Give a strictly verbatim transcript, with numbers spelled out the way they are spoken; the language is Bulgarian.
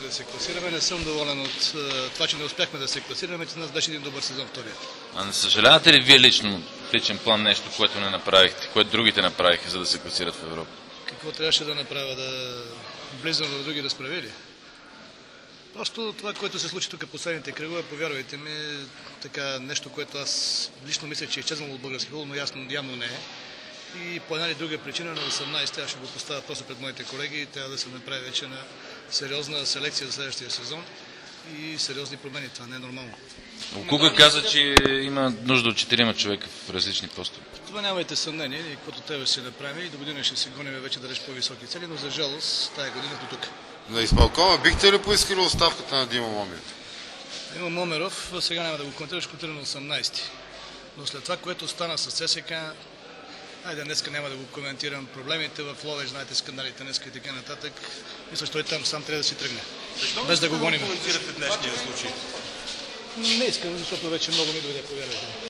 да се класираме. Не съм доволен от това, че не успяхме да се класираме, че нас беше един добър сезон втория. А не съжалявате ли вие лично, в личен план, нещо, което не направихте, което другите направиха, за да се класират в Европа? Какво трябваше да направя? Да влизам в други разправили? Просто това, което се случи тук последните кръгове, повярвайте ми, така нещо, което аз лично мисля, че е изчезнало от български футбол, но ясно, явно не е. И по една или друга причина на осемнадесети аз ще го поставя просто пред моите колеги и трябва да се направи вече на сериозна селекция за следващия сезон и сериозни промени. Това не е нормално. Кука каза, че има нужда от четирима човека в различни постове. Това нямайте съмнение, и каквото трябва ще се направи и до година ще се гоним вече да рече по-високи цели, но за жалост тая година по тук. На изпълкома бихте ли поискали оставката на Димо Момиров? Димо Момиров, сега няма да го коментирам, ще коментирам на осемнадесети. Но след това, което стана с ЦСКА, айде, днеска няма да го коментирам. Проблемите в Ловеч, знаете, скандалите днеска и така нататък. Мисля, че той там сам трябва да си тръгне. Защо без да го гоним. коментирате днешния случай? Не искам, защото вече много ми дойде, повярвайте.